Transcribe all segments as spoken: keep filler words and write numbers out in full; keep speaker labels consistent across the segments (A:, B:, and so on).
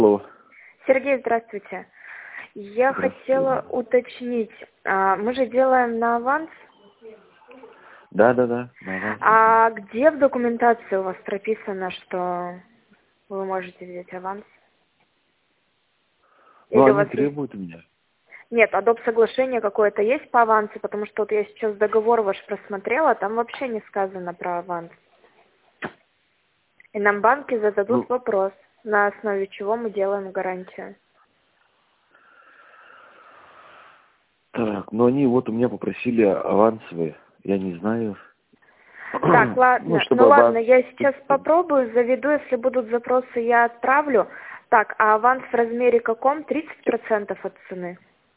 A: Алло.
B: Сергей, здравствуйте. Я
A: Здравствуйте.
B: хотела уточнить, а, мы же делаем на аванс,
A: Да, да, да. На аванс.
B: а где в документации у вас прописано, что вы можете взять аванс?
A: Ну,
B: Или у
A: они
B: вас есть...
A: требуют у меня.
B: Нет, а доп. Соглашение какое-то есть по авансу, потому что вот я сейчас договор ваш просмотрела, там вообще не сказано про аванс. И нам банки зададут
A: Ну,
B: вопрос, на основе чего мы делаем гарантию.
A: так, но они вот у меня попросили авансовые. Я не знаю.
B: Так,
A: Ну,
B: ладно. Ну
A: чтобы
B: ладно,
A: аванс...
B: я сейчас попробую, заведу, если будут запросы, я отправлю. Так, а аванс в размере каком? тридцать процентов от цены?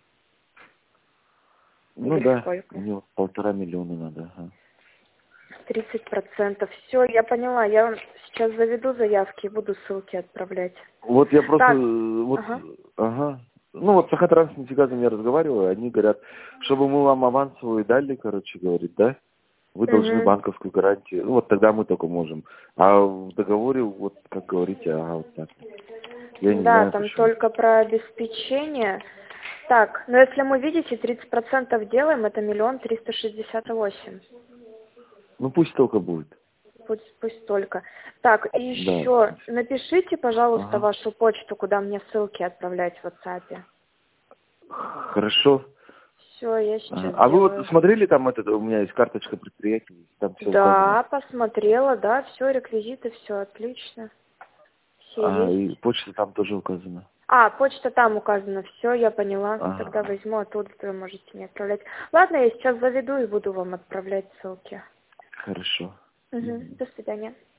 A: Ну
B: Или
A: да,
B: сколько?
A: мне вот полтора миллиона надо. Ага.
B: тридцать процентов. Все, я поняла. Я вам сейчас заведу заявки и буду ссылки отправлять.
A: Вот я просто...
B: Так,
A: э, Вот,
B: ага.
A: ага. Ну вот Сахатранс с нефтегазом я разговариваю, они говорят, чтобы мы вам авансовую дали, короче, говорит, да? Вы должны
B: Угу.
A: банковскую гарантию. Ну, вот тогда мы только можем. А в договоре, вот как говорите, ага, вот так. Я не
B: Да,
A: знаю
B: там
A: почему.
B: только про обеспечение. Так, но если мы, видите, тридцать процентов делаем, это миллион триста шестьдесят восемь.
A: Ну пусть только будет.
B: Пусть, пусть только. Так, и
A: Да.
B: еще напишите, пожалуйста,
A: Ага.
B: вашу почту, куда мне ссылки отправлять в WhatsApp.
A: Хорошо.
B: Все, я
A: Ага.
B: сейчас
A: А вы вот
B: сделаю.
A: смотрели там этот, у меня есть карточка предприятия, там все указано.
B: Да, посмотрела, да, все, реквизиты, все отлично. Все
A: А, и
B: есть.
A: почта там тоже указана.
B: А, почта там указана, все, я поняла. Тогда
A: Ага.
B: возьму оттуда, вы можете мне отправлять. Ладно, я сейчас заведу и буду вам отправлять ссылки.
A: Хорошо.
B: Угу.
A: Мгм.
B: До свидания.